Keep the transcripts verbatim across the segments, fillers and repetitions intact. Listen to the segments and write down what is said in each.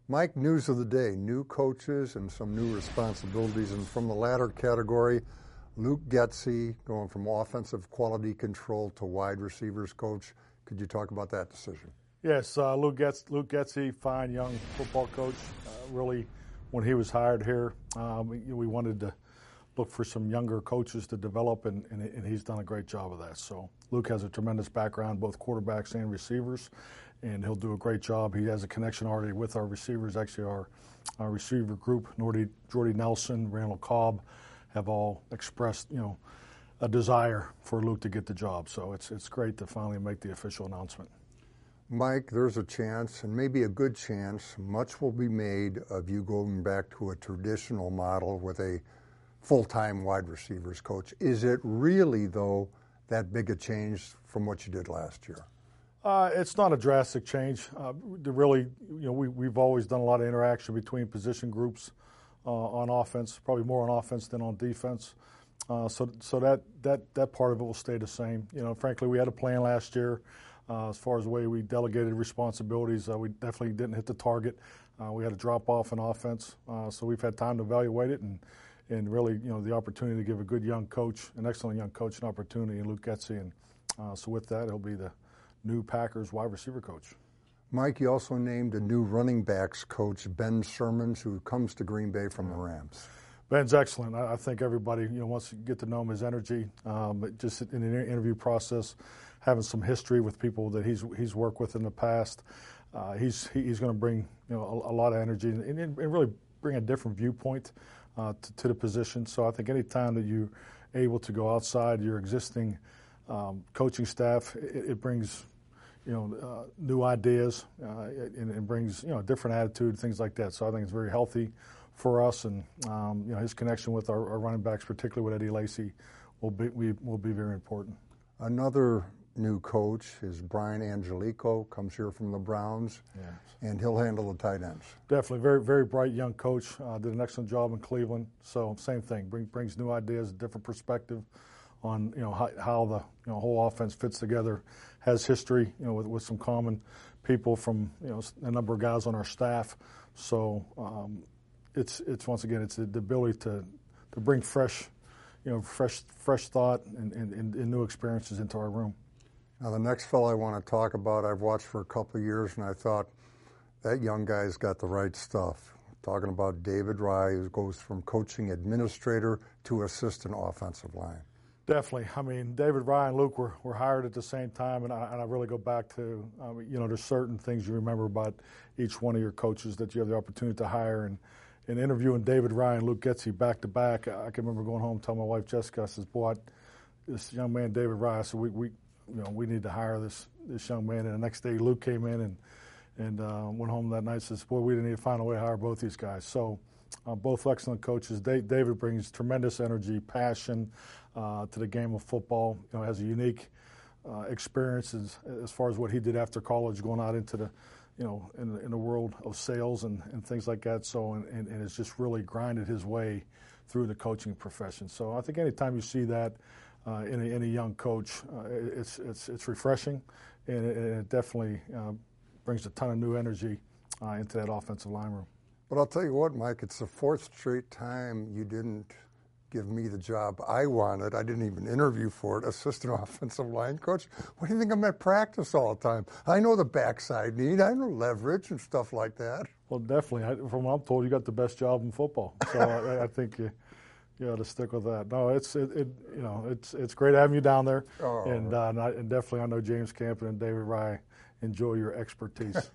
Mike, news of the day, new coaches and some new responsibilities. And from the latter category, Luke Getsy going from offensive quality control to wide receivers coach. Could you talk about that decision? Yes, uh, Luke, Getz, Luke Getsy, fine young football coach. Uh, really, when he was hired here, um, we, we wanted to look for some younger coaches to develop, and, and, and he's done a great job of that. So Luke has a tremendous background, both quarterbacks and receivers, and he'll do a great job. He has a connection already with our receivers. Actually, our, our receiver group, Nordy, Jordy Nelson, Randall Cobb, have all expressed, you know, a desire for Luke to get the job. So it's it's great to finally make the official announcement. Mike, there's a chance, and maybe a good chance, much will be made of you going back to a traditional model with a full-time wide receivers coach. Is it really, though, that big a change from what you did last year? Uh, it's not a drastic change. Uh, really, you know, we, we've always done a lot of interaction between position groups uh, on offense, probably more on offense than on defense. Uh, so so that, that, that part of it will stay the same. You know, frankly, we had a plan last year. Uh, as far as the way we delegated responsibilities, uh, we definitely didn't hit the target. Uh, we had a drop off in offense, uh, so we've had time to evaluate it and and really, you know, the opportunity to give a good young coach, an excellent young coach, an opportunity in Luke Getsy. And uh, so with that, he'll be the new Packers wide receiver coach. Mike, you also named a new running backs coach, Ben Shermans, who comes to Green Bay from the Rams. Ben's excellent. I, I think everybody, you know, wants to get to know him, his energy, um, just in the interview process, having some history with people that he's he's worked with in the past. Uh, he's he, he's going to bring, you know, a, a lot of energy and, and really bring a different viewpoint uh, to, to the position. So I think any time that you're able to go outside your existing um, coaching staff, it, it brings, you know, uh, new ideas uh, and it brings, you know, a different attitude, things like that. So I think it's very healthy for us, and um, you know, his connection with our, our running backs, particularly with Eddie Lacy, will be we, will be very important. Another new coach is Brian Angelico, comes here from the Browns, yes. and he'll handle the tight ends. Definitely, very very bright young coach. Uh, did an excellent job in Cleveland. So same thing, bring, brings new ideas, a different perspective on, you know, how, how the, you know, whole offense fits together. Has history, you know, with, with some common people from, you know, a number of guys on our staff. So. Um, It's it's once again it's the ability to to bring fresh, you know, fresh fresh thought and, and, and new experiences into our room. Now the next fellow I want to talk about, I've watched for a couple of years, and I thought that young guy's got the right stuff. Talking about David Rye, who goes from coaching administrator to assistant offensive line. Definitely. I mean, David Rye and Luke were, were hired at the same time, and I, and I really go back to, um, you know, there's certain things you remember about each one of your coaches that you have the opportunity to hire. And in interviewing David Rye and Luke Getsy back to back, I can remember going home and telling my wife Jessica, I says, "Boy, I, this young man David Rye, I said, we, we, you know, we need to hire this this young man." And the next day, Luke came in and and uh, went home that night and says, "Boy, we need to find a way to hire both these guys." So, uh, both excellent coaches. Dave, David brings tremendous energy, passion uh, to the game of football. You know, has a unique uh, experience as, as far as what he did after college, going out into the you know, in, in the world of sales and, and things like that. So, and, and, and it's just really grinded his way through the coaching profession. So I think anytime you see that uh, in, a, in a young coach, uh, it's, it's, it's refreshing, and it, and it definitely uh, brings a ton of new energy uh, into that offensive line room. But I'll tell you what, Mike, it's the fourth straight time you didn't give me the job I wanted. I didn't even interview for it, assistant offensive line coach. What do you think I'm at practice all the time? I know the backside need. I know leverage and stuff like that. Well, definitely. I, from what I'm told, you got the best job in football. So I, I think you, you ought to stick with that. No, it's it, it you know it's it's great having you down there, oh. and, uh, and, I, and definitely I know James Campen and David Rye enjoy your expertise.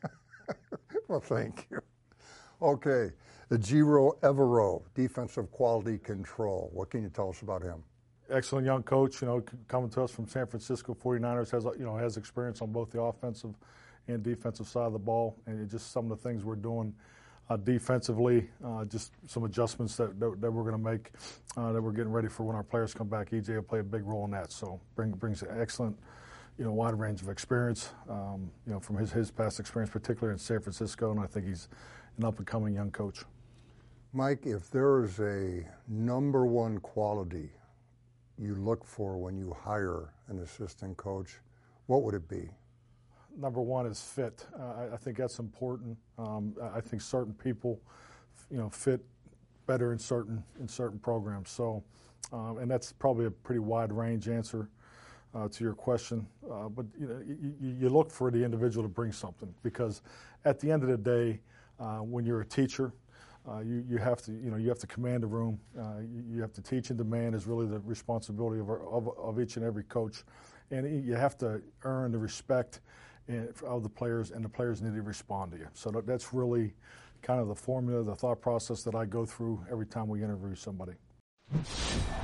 Well, thank you. Okay. Ejiro Evero, defensive quality control. What can you tell us about him? Excellent young coach, you know, coming to us from San Francisco forty-niners, has, you know, has experience on both the offensive and defensive side of the ball, and just some of the things we're doing uh, defensively, uh, just some adjustments that, that, that we're going to make, uh, that we're getting ready for when our players come back. E J will play a big role in that, so bring, brings an excellent, you know, wide range of experience, um, you know, from his, his past experience, particularly in San Francisco, and I think he's an up-and-coming young coach. Mike, if there is a number one quality you look for when you hire an assistant coach, what would it be? number one is fit. Uh, I, I think that's important. Um, I think certain people, you know, fit better in certain in certain programs. So, um, and that's probably a pretty wide range answer uh, to your question. Uh, but you know, you, you look for the individual to bring something, because at the end of the day, uh, when you're a teacher, uh, you you have to you know you have to command the room. Uh, you, you have to teach and demand is really the responsibility of, our, of of each and every coach, and you have to earn the respect of the players, and the players need to respond to you. So that's really kind of the formula, the thought process that I go through every time we interview somebody.